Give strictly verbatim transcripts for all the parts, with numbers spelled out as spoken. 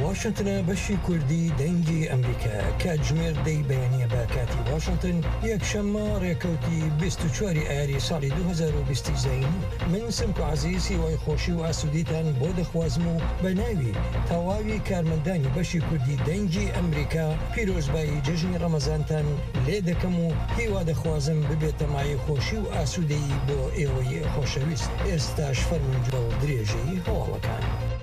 واشنطن بەشی کوردی دەنگی ئەمریکا کاتژمێر دەی بەیانیە بە کاتی واشنطن یەکشەممە ڕێکەوتی بیست و چوار ئایاری ساڵی دو هەزار و بیست زین من سمک و عەزیز هیوای خۆشی و ئاسوودیتان بۆ دەخوازم و بە ناوی تەواوی کارمەندانی بەشی کوردی دەنگی ئەمریکا پیرۆزبایی جژنی ڕەمەزانتان لێ دەکەم و هیوا دەخوازم ببێتە مایە خۆشی و ئاسوودەیی بۆ ئێوەی خۆشەویست. ئێستاش فەرمونجە و درێژەی هەواڵەکان.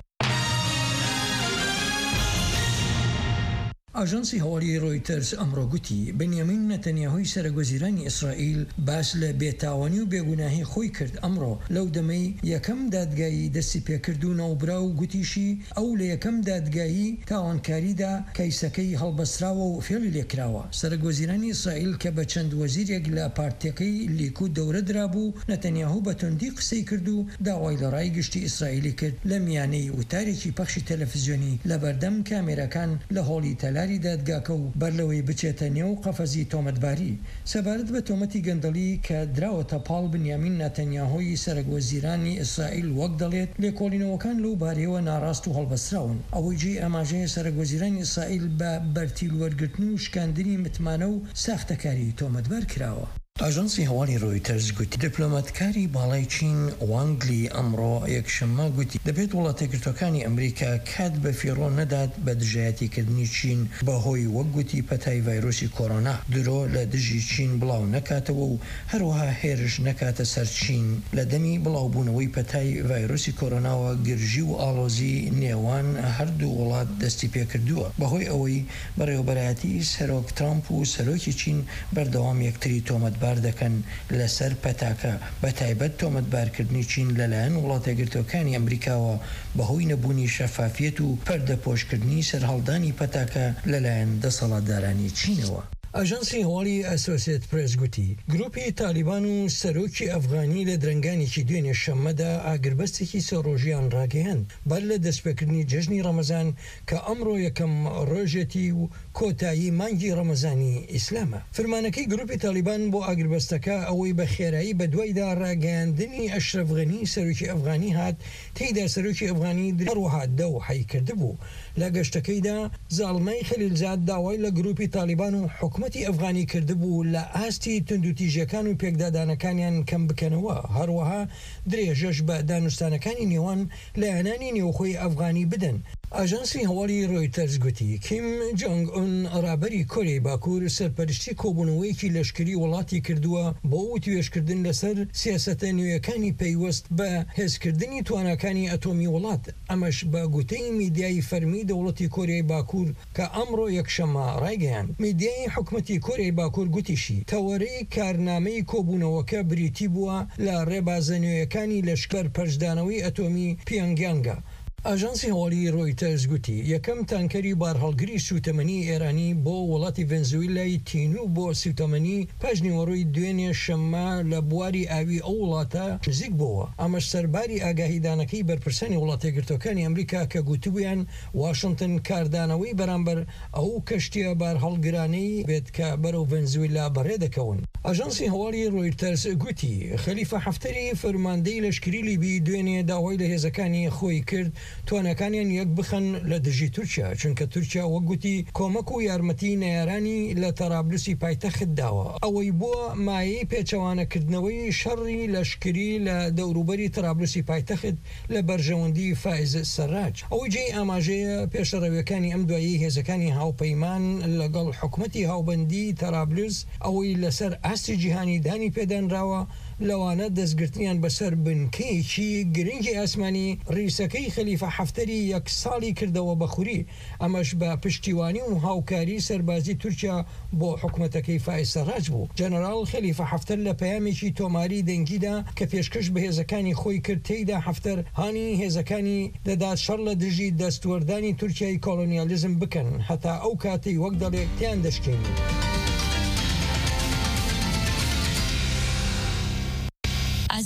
ئاژانسی هەواڵی ڕۆیتەرز ئەمڕۆ گوتی بەنیامین نەتەنیاهۆی سەرۆکوەزیرانی ئیسرائیل باس لە بێتاوانی و بێگوناهی خۆی کرد ئەمڕۆ لەو دەمەی یەکەم دادگایی دەستی پێکرد و ناوبرا و گوتیشی ئەو لە یەکەم دادگایی تاوانکاریدا کەیسەکەی هەڵبەستراوە و فێڵی لێکراوە. سەرۆکوەزیرانی ئیسرائیل کە بە چەند وەزیرێک لە پارتیەکەی لیکود دەورە درابوو نەتەنیاهۆ بە توندی قسەی کرد و داوای لە ڕای گشتی ئیسرائیلی کرد لە میانەی وتارێکی پەخشی تەلەڤیزیۆنی لە بەردەم کامێرەکان لە هۆڵی تەلاری دادگاکە و بەرلەوەی بچێتە نێو قەفەزی تۆمەتباری سەبارەت بە تۆمەتی گەندەڵی کە دراوەتە پاڵ بنیامین نەتەنیاهۆی سەرۆکوەزیرانی ئیسرائیل وەک دەڵێت لێکۆڵینەوەکان لەو بارەیەوە ناڕاست و هەڵبەستراون. ئەوەی جێ ئاماژەیە سەرۆکوەزیرانی ئیسرائیل بە بەرتیل وەرگرتن و شکاندنی متمانە و ساختەکاری تۆمەتبار کراوە. ئاژانسی هەواڵی ڕۆیتەرز گوتی دیپلۆماتکاری باڵای چین وانگلی ئەمڕۆ یەکشەممە گوتی دەبێت وڵاتە یەکگرتووەکانی ئەمریکا کات بە فیڕۆ نەدات بە دژایەتیکردنی چین بەهۆی وەک گوتی پەتای ڤایرۆسی کۆڕۆنا درۆ لە دژی چین بڵاو نەکاتەوە و هەروەها هێرش نەکاتە سەر چین لە دەمی بڵاوبوونەوەی پەتای ڤایرۆسی کۆڕۆناوە گرژی و ئاڵۆزی نێوان هەردوو وڵات دەستی پێکردووە بەهۆی ئەوەی بەڕێوەبەرایەتی سەرۆک ترامپ و سەرۆکی چین بەردەوام یەکتری تۆمەتبار دەکەن لەسەر پەتاکە بە تایبەت تۆمەتبارکردنی چین لەلایەن وڵاتە یەکگرتووەکانی ئەمریکاوە بەهۆی نەبوونی شەفافیەت و پەردەپۆشکردنی سەرهەڵدانی پەتاکە لەلایەن دەسەڵاتدارانی چینەوە. ئاژانسی هەواڵی ئەسۆسیێت پرێس گوتی گروپی تالیبان و سەرۆکی ئەفغانی لە درەنگانێکی دوێنێ شەممەدا ئاگربەستێکی سەڕۆژیان ڕاگەیاند بەر لە دەستپێکردنی جەژنی ڕەمەزان کە ئەمڕۆ یەکەم ڕۆژێتی و کۆتایی مانگی ڕەمەزانی ئیسلامە. فرمانەکەی گروپی تالیبان بۆ ئاگربەستەکە ئەوەی بە خێرایی بە دوایدا ڕاگەیاندنی ئەشرەف غەنی سەرۆکی ئەفغانی هات تێیدا سەرۆکی ئەفغانی هەروەها دە و حەی کردبوو. لە گەشتەکەیدا زاڵمەی خەلیلزاد داوای لە گروپی تالیبان و حکومەتی ئەفغانی کردبوو لە ئاستی توندوتیژەکان و پێکدادانەکانیان کەم بکەنەوە هەروەها درێژەش بە دانوستانەکانی نێوان لایەنانی نێوخۆی ئەفغانی بدەن. ئاژانسی هەواڵی ڕۆیتەرز گوتی کیم جۆنگ ئون ڕابەری کۆریای باکوور سەرپەرشتی کۆبوونەوەیەکی لەشکری وڵاتی کردووە بۆ توێژکردن لەسەر سیاسەتە نوێیەکانی پەیوەست بە هێزکردنی توانەکانی ئەتۆمی وڵات. ئەمەش بە گوتەی میدیای فەرمی دەوڵەتی کۆریای باکوور کە ئەمڕۆ یەکشەممە ڕایگەیاند. میدیای حکومەتی کۆریای باکوور گوتیشی تەوەرەی کارنامەی کۆبوونەوەکە بریتی بووە لە ڕێبازە نوێیەکانی لەشکەر پەرشدانەوەی ئەتۆمی پیۆنگیانگە. ئاژانسی هەواڵی ڕۆیتەرز گوتی یەکەم تانکەری بارهەڵگری سوتەمەنی ئێرانی بۆ وڵاتی ڤێنزوێلای تینو بۆ سوتەمەنی پاژنیوەڕۆی دوێنێ شەممە لە بواری ئاوی ئەو وڵاتە نزیک بووە. ئەمەش سەرباری ئاگاهیدانەکەی بەرپرسانی وڵاتە یەکگرتووەکانی ئەمریکا کە گوتبوویان واشنگتن کاردانەوەی بەرامبەر ئەو کەشتیە بارهەڵگرانەی بێت کە بەرەو ڤێنزوێلا بەڕێ دەکەون. ئاژانسی هەواڵی ڕۆیتەرز گوتی خەلیفە حەفتەری فەرماندەی لەشکری لیبی دوێنێ داوای لە هێزەکانی خۆی کرد توانەکانیان یەک بخەن لە دژی تورکیا چونکە تورکیا وەک گوتی کۆمەک و یارمەتی نەیارانی لە تەرابلوسی پایتەخت داوە. ئەوەی بووە مایەی پێچەوانەکردنەوەی شەڕی لەشکری لە دەوروبەری تەرابلوسی پایتەخت لە بەرژەوەندی فائز سەرراج. ئەوەی جێی ئاماژەیە پێشەڕەویەکانی ئەم دوایی هێزەکانی هاوپەیمان لەگەڵ حکومەتی هاوبەندی تەرابلوس ئەوەی لەسەر ئاستی جیهانی دانی پێدانراوە لەوانە دەستگرتنیان بەسەر بنکەیەکی گرنگی ئاسمانی ڕیسەکەی خەلیفە حەفتەری یەک ساڵی کردەوە بەخوری. ئەمەش بە پشتیوانی و هاوکاری سەربازی تورکیا بۆ حکومەتەکەی فائز سەرراج بوو. جەنەرال خەلیفە حەفتەر لە پەیامێکی تۆماری دەنگیدا کە پێشکەش بە هێزەکانی خۆی کرد تێیدا حەفتەر هانی هێزەکانی دەدات شەڕ لە دژی دەستوەردانی تورکیای کۆلۆنیالیزم بکەن هەتا ئەو کاتی وەک دەڵێت تیان دەشکێنی. عزیز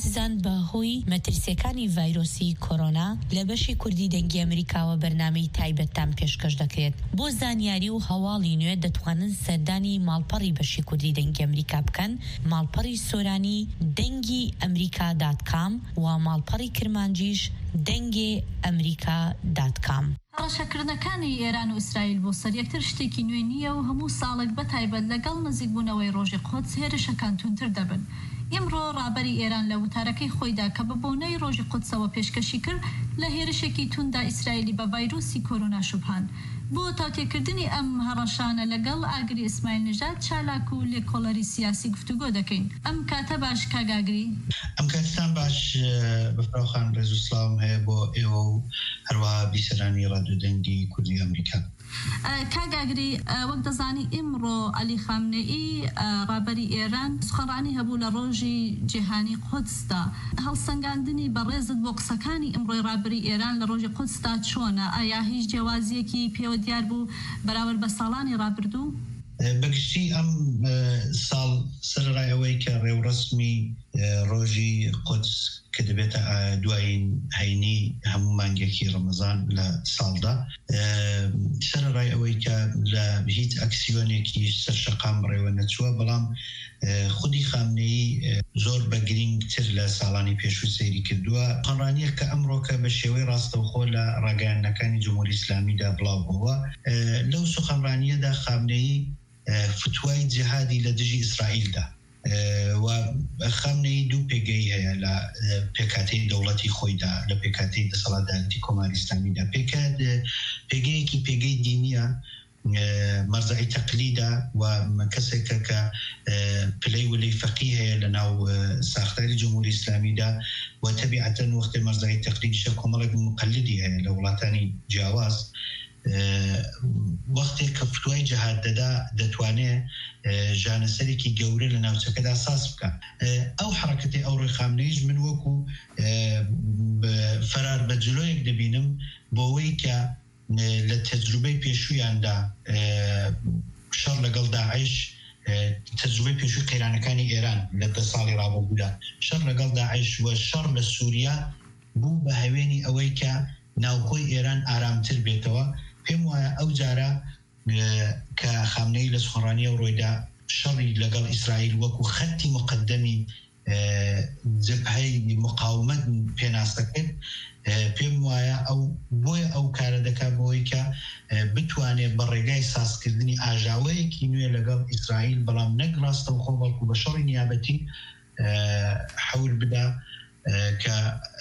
سزان بە هۆی مەترسیەکانی ڤایرۆسی کۆرۆنا لە بەشی کوردی دەنگی ئەمریکاوە بەرنامەی تایبەتتان پێشکەش دەکرێت. بۆ زانیاری و هەواڵی نوێ دەتوانن سەردانی ماڵپەڕی بەشی کوردی دەنگی ئەمریکا بکەن، ماڵپەڕی سۆرانی دەنگی ئەمریکا دات کام و ماڵپەڕی کرمانجیش دەنگێ ئەمریکا دات کام. ڕەشەکردنەکانی ئێران و ئیسرائیل بۆ سەر یەکتر شتێکی نوێ نییە و هەموو ساڵێک بەتایبەت لەگەڵ نزیکبوونەوەی ڕۆژی قودس هێرشەکان تونتر دەبن. ئێمڕۆ ڕابەری ئێران لە وتارەکەی خۆیدا کە بە بۆنەی ڕۆژی قودسەوە پێشکەشی کرد لە هێرشێکی توندا ئیسرائیلی بە ڤایرۆسی کۆرۆنا شوبهان. بۆ تاوتێکردنی ئەم هەڕەشانە لەگەڵ ئاگری ئیسماعیل نژاد چالاک و لێکۆڵەری سیاسی گفتوگۆ دەکەین. ئەم کاتە باش کاگاگری؟ ئەم کاتتان باش بەفراوخان ڕێز و سڵاوم هەیە بۆ ئێوە و هەروەها بیسەرانی ڕادیۆ دەنگی کوردی ئەمریکا. کاگاگری وەک دەزانی ئیمڕۆ عەلی خامنەئی ڕابەری ئێران سخەڕانی هەبوو لە ڕۆژی جیهانی قودسدا. هەڵسەنگاندنی بەڕێزت بۆ قسەکانی ئیمڕۆی ڕابەری ئێران لە ڕۆژی قودسدا چۆنە؟ ئایا هیچ جیاوازیەکی پێوە دیار بوو بەراورد بە ساڵانی ڕابردوو؟ بەگشتی ئەم ساڵ سەرڕای ئەوەی کە ڕێوڕسمی ڕۆژی قودس کە دەبێتە دوایین هەینی هەموو مانگێکی ڕەمەزان لە ساڵدا، سەرڕای ئەوەی کە لە هیچ ئەکسیۆنێکی سەرشەقام ڕێوە نەچووە، بەڵام خودی خامنەیی زۆر بە گرنگتر لە ساڵانی پێشوو سەیری کردووە. قەنڕانیە کە ئەمڕۆکە بە شێوەی ڕاستەوخۆ لە ڕاگەیاندنەکانی جمهوری ئیسلامیدا بڵاو بووە. لەو سوخەنڕانیەدا خامنەیی فتوای جیهادی لە دژی ئیسرائیلدا و خامنەی دوو پێگەی هەیە لە پێکاتەی دەوڵەتی خۆیدا، لە پێکاتەی دەسەڵاتدارەتی کۆماری ئیسلامیدا. پێکات پێگەیەکی پێگەی دینیە، مەرزعی تەقلیدە و کەسێکە کە پلەی ولی فەقی هەیە لە ناو ساختاری جمهوری ئیسلامیدا و تەبیعەتەن وەختی مەرزعی تەقلیدیشە کۆمەڵێک مقلدی هەیە لە وڵاتانی جیاواز. وەختێک کە فتوای جیهاد دەدا دەتوانێت ژانەسەرێکی گەورە لە ناوچەکەدا ساز بکە. ئەو حرەکەتی ئەو ڕێی خامنەیش من وەکو فەرار بە جلۆیەک دەبینم بۆەوەی کە لە تەجروبەی پێشوویاندا شەڕ لەگەڵ داعش، تەجروبەی پێشووی قەیرانەکانی ئێران لە دە ساڵی ڕابردوودا، شەڕ لەگەڵ داعش و شەڕ لە سووریا بوو بە هەوێنی ئەوەی کە ناوخۆی ئێران ئارامتر بێتەوە. پێم وایە ئەو جارە کە خامنەی لە سخەڕانیە ڕۆیدا شەڕی لەگەڵ ئیسرائیل وەکو خەتی مقدەمی جبهەی مقاومەت پێناسەکرد، پێم وایە ئەو بۆیە ئەو کارە دەکا بۆی کە بتوانێت بە ڕێگای سازکردنی ئاژاوەیەکی نوێ لەگەڵ ئیسرائیل، بەڵام نەک ڕاستەوخۆ بەڵکو بە شەڕی نیابەتی حەول بدا کە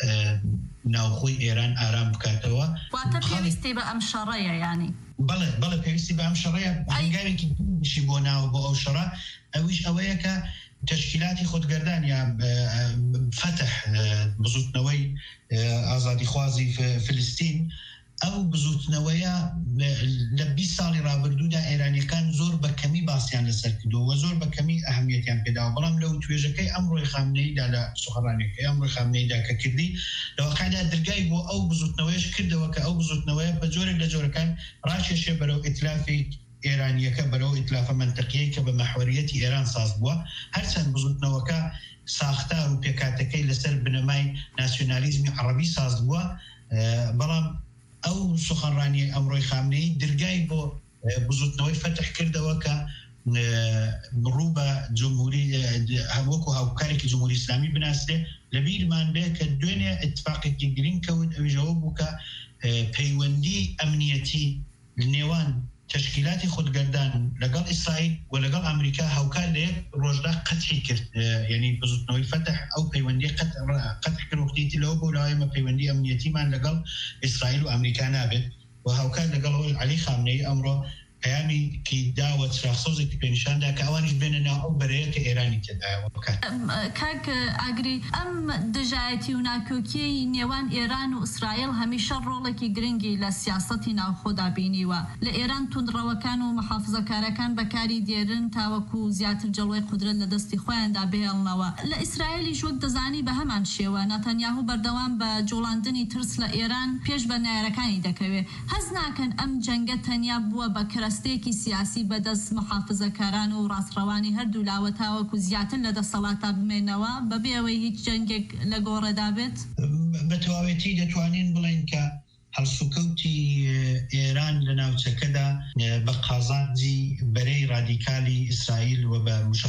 ناوخۆی ئێران ئارام بکاتەوە. واتە پێویستی بە ئەم شەڕەیە یانی؟ بەڵێ بەڵێ پێویستی بە ئەم شەڕەیە. هەنگاوێکی دیشی بۆ ناوە بۆ ئەو شەڕە ئەویش ئەوەیە کە تشکیلاتی خودگەردان یا فتح بزوتنەوەی ئازادی خوازی فلسطین، ئەو بزوتنەوەیە لە بیست ساڵی ڕابردوودا ئێرانیەکان زۆر بە کەمی باسییان لەسەر کردووە، زۆر بە کەمی ئەهەمیەتیان پێداوە. بەڵام لەو توێژەکەی ئەم ڕۆی خامنەییدا لە سوخەڕانەکەی ئەم ڕۆی خامنەییدا کە کردی لەواقعدا دەرگای بۆ ئەو بزوتنەوەیش کردەوە کە ئەو بزوتنەوەیە بە جۆرێک لە جۆرەکان ڕاکێشێ بەرەو ئیتلافی ئێرانیەکە، بەرەو ئیتلافە منتەقیەی کە بە مەحوەریەتی ئێران ساز بووە. هەرچەند بزوتنەوەکە ساختار و پێکاتەکەی لەسەر بنەمای ناسیۆنالیزمی عەرەبی ساز بووە، بەڵام ئەو سخەنڕانی ئەمڕۆی خامنەیی دەرگای بۆ بزوتنەوەی فتح کردەوە کە بڕوو بە جمهوری وەکو هاوکارێکی جمهوری ئیسلامی بناسرێ. لەبیرمان بێ کە دوێنێ اتفاقێکی گرنگ کەوت، ئەویژەوە بوو کە پەیوەندی ئەمنیەتی نێوان تشکیلاتی خودگەردان لەگەڵ ئیسرائیل و لەگەڵ ئەمریکا هاوکار لە یەک ڕۆژدا قەتعی کرد. یعنی بزوتنەوەی فتح ئەو پەیوەندی قەتع کرد وەختیتی لەوە بۆ لەوایمە پەیوەندی ئەمنیەتیمان لەگەڵ ئیسرائیل و ئەمریکا نابێت و هاوکار لەگەڵەوەی عەلی خامنەیی ئەمڕۆ پەیامێکی داوە چراغسۆزێکی پێنیشاندا کە ئەوانیش بێنە ناو ئەو بەرەیە کە ئێرانی تێدایەوە بکات. کاک ئاگری، ئەم دژایەتی و ناکۆکیی نێوان ئێران و ئیسرائیل هەمیشە ڕۆڵێکی گرنگی لە سیاسەتی ناوخۆدا بینیوە. لە ئێران توندڕەوەکان و محافزەکارەکان بەکاری دێرن تاوەکو زیاتر جەڵوەی قودرەت لە دەستی خۆیاندا بهێڵنەوە. لە ئیسرائیلیش وەک دەزانی بە هەمان شێوە نەتەنیاهو بەردەوام بە جوڵاندنی ترس لە ئێران پێش بەرنایەرەکانی دەکەوێت. هەز ناکەن ئەم جەنگە تەنیا بووە بە ڕێڕاستەیەکی سیاسی بەدەست محافزەکاران و ڕاستڕەوانی هەردوو لاوە تاوەکو زیاتر لە دەسەڵاتە بمێنەوە بەبێ ئەوەی هیچ جەنگێک لە گۆڕەدا بێت بە تەواوەتی دەتوانین بڵێن کە هەڵسوکەوتی ئێران لە ناوچەکەدا بە قازانجی بەرەی ڕادیکالی ئیسرائیل و بە